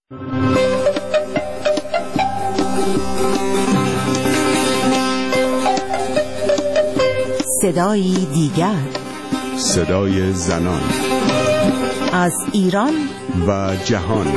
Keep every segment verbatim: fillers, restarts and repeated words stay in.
صدایی دیگر، صدای زنان از ایران و جهان.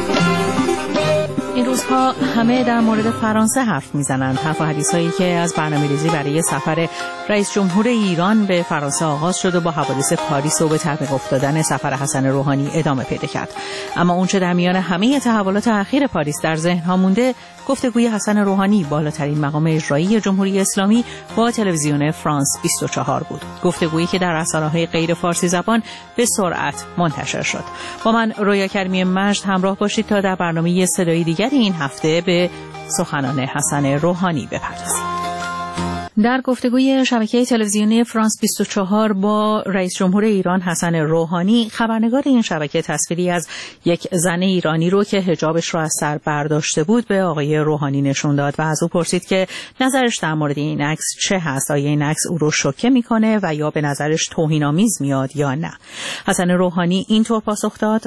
این روزها همه در مورد فرانسه حرف میزنند. حرف و حدیث هایی که از برنامه‌ریزی برای سفر رئیس جمهور ایران به فرانسه آغاز شد و با حوادث پاریس و به تعویق افتادن سفر حسن روحانی ادامه پیدا کرد. اما اونچه در میان همه تحولات اخیر پاریس در ذهن‌ها مونده، گفتگوی حسن روحانی، بالاترین مقام اجرایی جمهوری اسلامی، با تلویزیون فرانس بیست و چهار بود. گفتگویی که در رسانه‌های غیر فارسی زبان به سرعت منتشر شد. با من رویا کریمی مجد همراه باشید تا در برنامه صدای دیگر این هفته به سخنان حسن روحانی بپردازیم. در گفتگوی شبکه تلویزیونی فرانس بیست و چهار با رئیس جمهور ایران حسن روحانی، خبرنگار این شبکه تصویری از یک زن ایرانی رو که حجابش رو از سر برداشته بود به آقای روحانی نشون داد و از او پرسید که نظرش در مورد این عکس چه هست؟ آیا این عکس او رو شوکه میکنه و یا به نظرش توهین‌آمیز میاد یا نه؟ حسن روحانی اینطور پاسخ داد: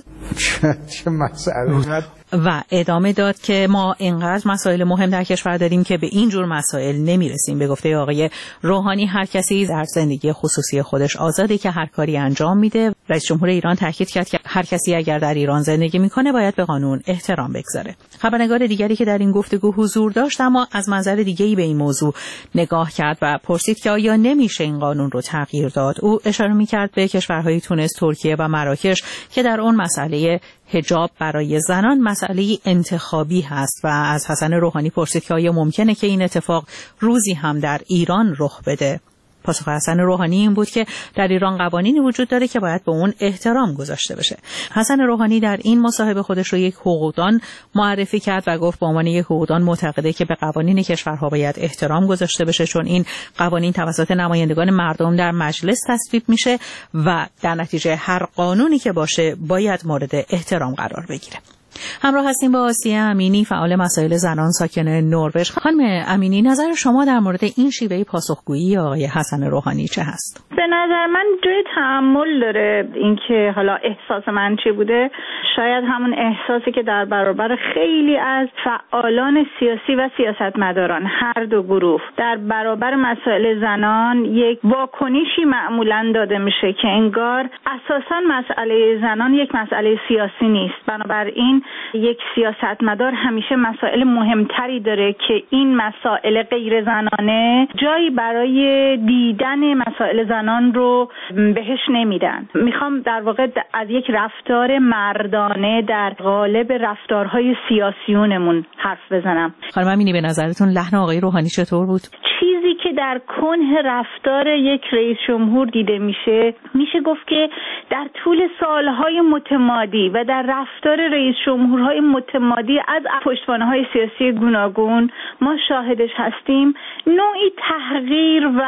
چه مسئله و ادامه داد که ما اینقدر مسائل مهم در کشور داریم که به این جور مسائل نمیرسیم. به گفته آقای روحانی، هر کسی در زندگی خصوصی خودش آزاده که هر کاری انجام میده. رئیس جمهور ایران تاکید کرد که هر کسی اگر در ایران زندگی میکنه باید به قانون احترام بگذاره. خبرنگار دیگری که در این گفتگو حضور داشت اما از منظر دیگه‌ای به این موضوع نگاه کرد و پرسید که آیا نمیشه این قانون رو تغییر داد. او اشاره میکرد به کشورهای تونس، ترکیه و مراکش که در اون مسئله حجاب برای زنان مسئله انتخابی هست و از حسن روحانی پرسید که آیا ممکنه که این اتفاق روزی هم در ایران رخ بده. پاسخ حسن روحانی این بود که در ایران قوانینی وجود داره که باید به اون احترام گذاشته بشه. حسن روحانی در این مصاحبه خودش رو یک حقوقدان معرفی کرد و گفت به عنوان یک حقوقدان معتقده که به قوانین کشورها باید احترام گذاشته بشه، چون این قوانین توسط نمایندگان مردم در مجلس تصویب میشه و در نتیجه هر قانونی که باشه باید مورد احترام قرار بگیره. همراه هستیم با آسیه امینی، فعال مسائل زنان ساکن نروژ. خانم امینی، نظر شما در مورد این شیوه پاسخگویی آقای حسن روحانی چه هست؟ به نظر من جای تأمل داره اینکه حالا احساس من چی بوده. شاید همون احساسی که در برابر خیلی از فعالان سیاسی و سیاستمداران هر دو گروه در برابر مسائل زنان یک واکنشی معمولاً داده میشه که انگار اساساً مسئله زنان یک مسئله سیاسی نیست. بنابراین یک سیاستمدار همیشه مسائل مهمتری داره که این مسائل غیر زنانه جایی برای دیدن مسائل زنان رو بهش نمیدن. میخوام در واقع از یک رفتار مردانه در قالب رفتارهای سیاسیونمون حرف بزنم. خانم امینی، به نظرتون لحن آقای روحانی چطور بود؟ چیزی که در کنه رفتار یک رئیس جمهور دیده میشه، میشه گفت که در طول سالهای متمادی و در رفتار رئیس جمهورهای متمادی از پشتوانه‌های سیاسی گوناگون ما شاهدش هستیم، نوعی تحقیر و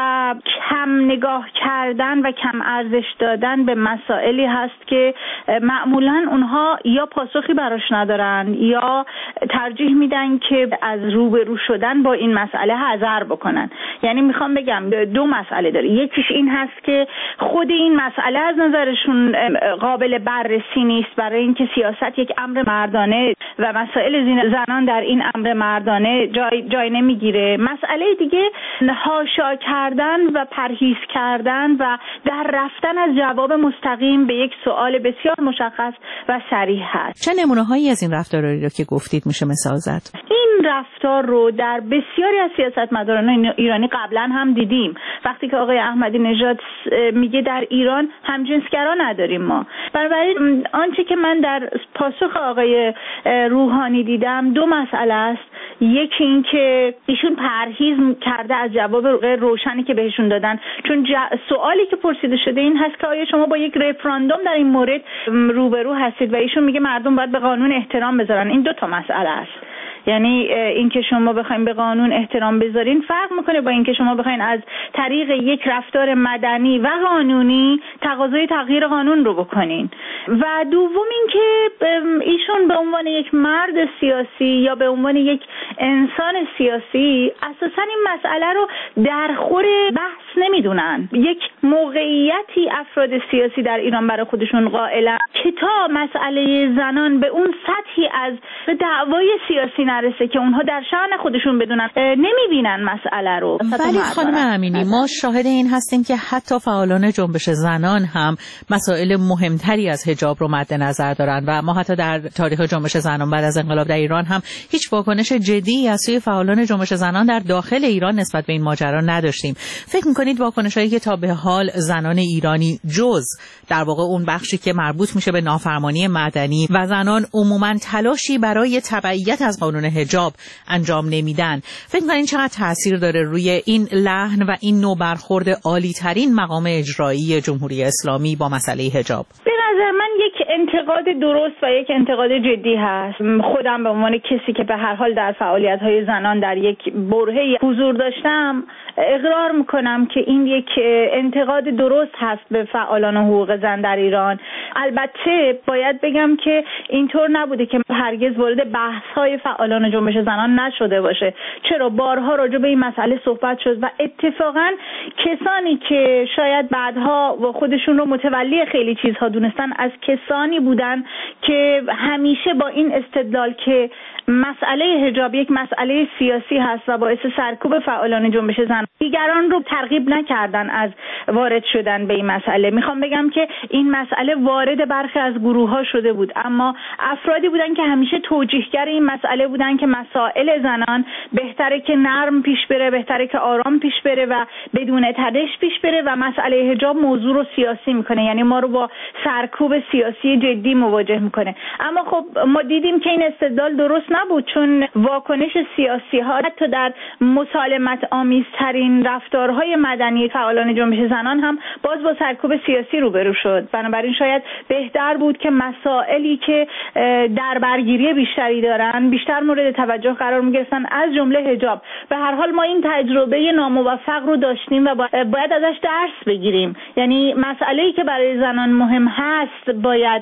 کم نگاه کردن و کم ارزش دادن به مسائلی هست که معمولاً اونها یا پاسخی براش ندارن یا ترجیح میدن که از روبرو شدن با این مسئله حذر بکنن. یعنی میخوام بگم دو مسئله داره. یکیش این هست که خود این مسئله از نظرشون قابل بررسی نیست برای اینکه سیاست یک امر مردانه و مسائل زنان در این امر مردانه جای جای نمیگیره. مسئله دیگه حاشا کردن و پرهیز کردن و در رفتن از جواب مستقیم به یک سوال بسیار مشخص و صریح هست. چه نمونه‌هایی از این رفتارهایی رو که گفتید میشه مثال زد؟ این رفتار رو در بسیاری از سیاستمداران ایرانی قبلا هم دیدیم. وقتی که آقای احمدی نژاد میگه در ایران همجنسگرا نداریم ما. بنابراین آنچه که من در پاسخ آقای روحانی دیدم دو مسئله است. یکی این که ایشون پرهیز کرده از جواب روشنی که بهشون دادن، چون سوالی که پرسیده شده این هست که آیا شما با یک رفراندوم در این مورد روبرو هستید و ایشون میگه مردم باید به قانون احترام بذارن. این دو تا مسئله است. یعنی اینکه شما بخواید به قانون احترام بذارین فرق میکنه با اینکه شما بخواید از طریق یک رفتار مدنی و قانونی تقاضای تغییر قانون رو بکنین. و دوم اینکه ایشون به عنوان یک مرد سیاسی یا به عنوان یک انسان سیاسی اساساً این مسئله رو در خور بحث نمیدونن. یک موقعیتی افراد سیاسی در ایران برای خودشون قائلن که تا مسئله زنان به اون سطحی از دعوای سیاسی نرسه که اونها در شأن خودشون بدونن نمیبینن مسئله رو. ولی خانم امینی ما شاهد این هستیم که حتی فعالان جنبش زنان هم مسائل مهمتری از حجاب رو مد نظر دارن و ما حتی در تاریخ جنبش زنان بعد از انقلاب در ایران هم هیچ واکنش جدی از سوی فعالان جنبش زنان در داخل ایران نسبت به این ماجرا نداشتیم. فکر می‌کنید واکنش‌هایی که تا به حال زنان ایرانی جز در واقع اون بخشی که مربوط میشه به نافرمانی مدنی و زنان عموماً تلاشی برای تبعیت از قانون حجاب انجام نمیدن، فکر می‌کنید چقدر تاثیر داره روی این لحن و این نوع برخورد عالی‌ترین مقام اجرایی جمهوری اسلامی با مسئله حجاب؟ به نظر من یک انتقاد درست و یک انتقاد جدی هست. خودم به عنوان کسی که به هر حال در فعالیت‌های زنان در یک برهه حضور داشتم اقرار میکنم که این یک انتقاد درست هست به فعالان حقوق زن در ایران. البته باید بگم که اینطور نبوده که هرگز وارد بحث‌های فعالان جنبش زنان نشده باشه. چرا بارها راجع به این مسئله صحبت شد و اتفاقاً کسانی که شاید بعدها و خودشون رو متولی خیلی چیزها دونستن از کسانی بودن که همیشه با این استدلال که مسئله حجاب یک مسئله سیاسی هست و باعث سرکوب فعالان جنبش زن دیگران رو ترغیب نکردن از وارد شدن به این مسئله. میخوام بگم که این مسئله وارد برخی از گروه ها شده بود، اما افرادی بودن که همیشه توجیهگر این مسئله بودن که مسائل زنان بهتره که نرم پیش بره، بهتره که آرام پیش بره و بدون تدش پیش بره و مسئله حجاب موضوع رو سیاسی میکنه، یعنی ما رو با سرکوب سیاسی جدی مواجه میکنه. اما خب ما دیدیم که این استدلال درست نبود، چون واکنش سیاسی ها حتی در مسالمت آمیزترین رفتارهای مدنی فعالان جنبش زنان هم باز با سرکوب سیاسی روبرو شد. بنابراین شاید بهتر بود که مسائلی که در برگیری بیشتری دارن بیشتر مورد توجه قرار می‌گرفتن، از جمله حجاب. به هر حال ما این تجربه ناموفق رو داشتیم و باید ازش درس بگیریم. یعنی مسئله‌ای که برای زنان مهم هست باید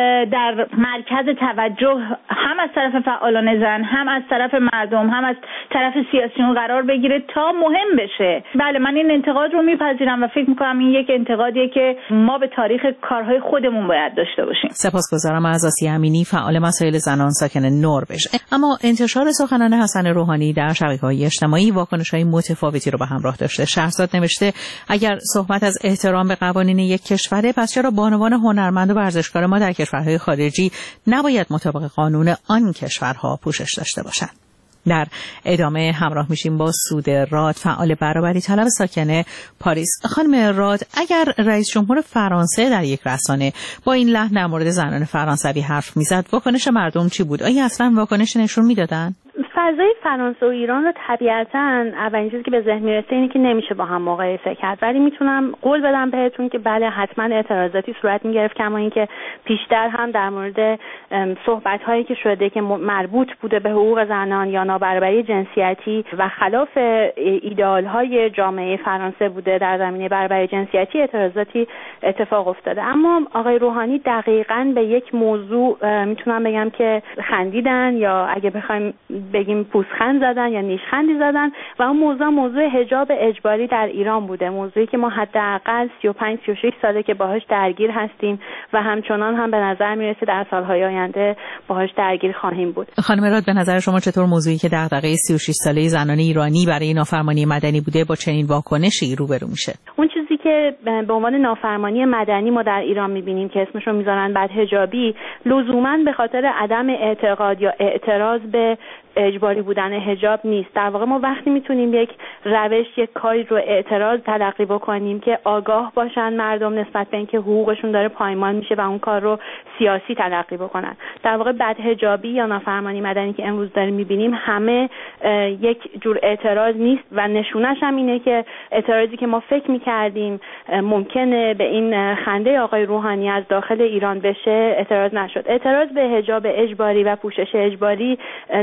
در مرکز توجه هم از طرف فعالان زن، هم از طرف مردم، هم از طرف سیاسیون قرار بگیره تا مهم بشه. بله من این انتقاد رو میپذیرم و فکر میکنم این یک انتقادیه که ما به تاریخ کارهای خودمون باید داشته باشیم. سپاسگزارم از آسیه امینی، فعال مسائل زنان ساکن نروژ. اما انتشار سخنان حسن روحانی در شبکه‌های اجتماعی واکنش‌های متفاوتی رو به همراه داشته. شهرزاد نوشته اگر صحبت از احترام به قوانین یک کشوره، پس چرا بانوان هنرمند و ورزشکار ما در کشورهای خارجی نباید مطابق قانون آن کشورها پوشش داشته باشند؟ در ادامه همراه میشیم با سود راد، فعال برابری طلب ساکن پاریس. خانم راد، اگر رئیس جمهور فرانسه در یک رسانه با این لحن در مورد زنان فرانسوی حرف میزد، واکنش مردم چی بود؟ آیا اصلا واکنش نشون میدادن؟ فضای فرانسه و ایران رو طبیعتاً اولین چیزی که به ذهن میرسه اینه که نمیشه با هم مقایسه کرد، ولی میتونم قول بدم بهتون که بله حتما اعتراضاتی صورت میگرفت، کما اینکه پیشتر هم در مورد صحبت هایی که شده که مربوط بوده به حقوق زنان یا نابرابری جنسیتی و خلاف ایدئال های جامعه فرانسه بوده در زمینه برابری جنسیتی اعتراضاتی اتفاق افتاده. اما آقای روحانی دقیقاً به یک موضوع میتونم بگم که خندیدن، یا اگه بخوایم بگیم پوزخند زدن یا نیشخندی زدن، و اون موضوع موضوع حجاب اجباری در ایران بوده، موضوعی که ما حداقل سی و پنج سی و شش ساله که باهاش درگیر هستیم و همچنان هم به نظر میرسه در سالهای آینده باهاش درگیر خواهیم بود. خانم راد، به نظر شما چطور موضوعی که دغدغه سی و شش ساله زنان ایرانی برای نافرمانی مدنی بوده با چنین واکنشی روبرو میشه؟ اون چیزی که به عنوان نافرمانی مدنی ما در ایران میبینیم که اسمشو میذارن بدحجابی، لزوما به خاطر عدم اعتقاد یا اعتراض به اجباری بودن حجاب نیست. در واقع ما وقتی میتونیم یک روش، یک کاری رو اعتراض تلقی بکنیم که آگاه باشن مردم نسبت به اینکه حقوقشون داره پایمال میشه و اون کار رو سیاسی تلقی بکنن. در واقع بدحجابی یا نافرمانی مدنی که امروز داریم میبینیم همه یک جور اعتراض نیست و نشونش هم اینه که اعتراضی که ما فکر میکردیم ممکنه به این خنده آقای روحانی از داخل ایران بشه اعتراض نشد. اعتراض به حجاب اجباری و پوشش اجباری در طول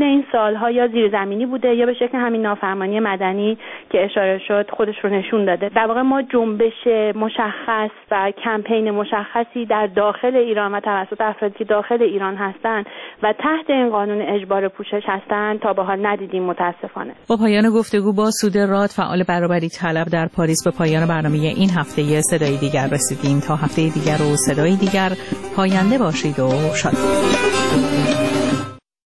این سالها یا زیرزمینی بوده یا به شکل همین نافرمانی مدنی که اشاره شد خودش رو نشون داده. در واقع ما جنبش مشخص و کمپین مشخصی در داخل ایران و توسط افرادی که داخل ایران هستند و تحت این قانون اجبار پوشش هستند تا به حال ندیدیم متاسفانه. با پایان گفتگو با سود راد، فعال برابری طلب در پاریس، به پایان برنامه این هفته صدای دیگر رسیدیم. تا هفته دیگر و صدای دیگر، پاینده باشید و شاد.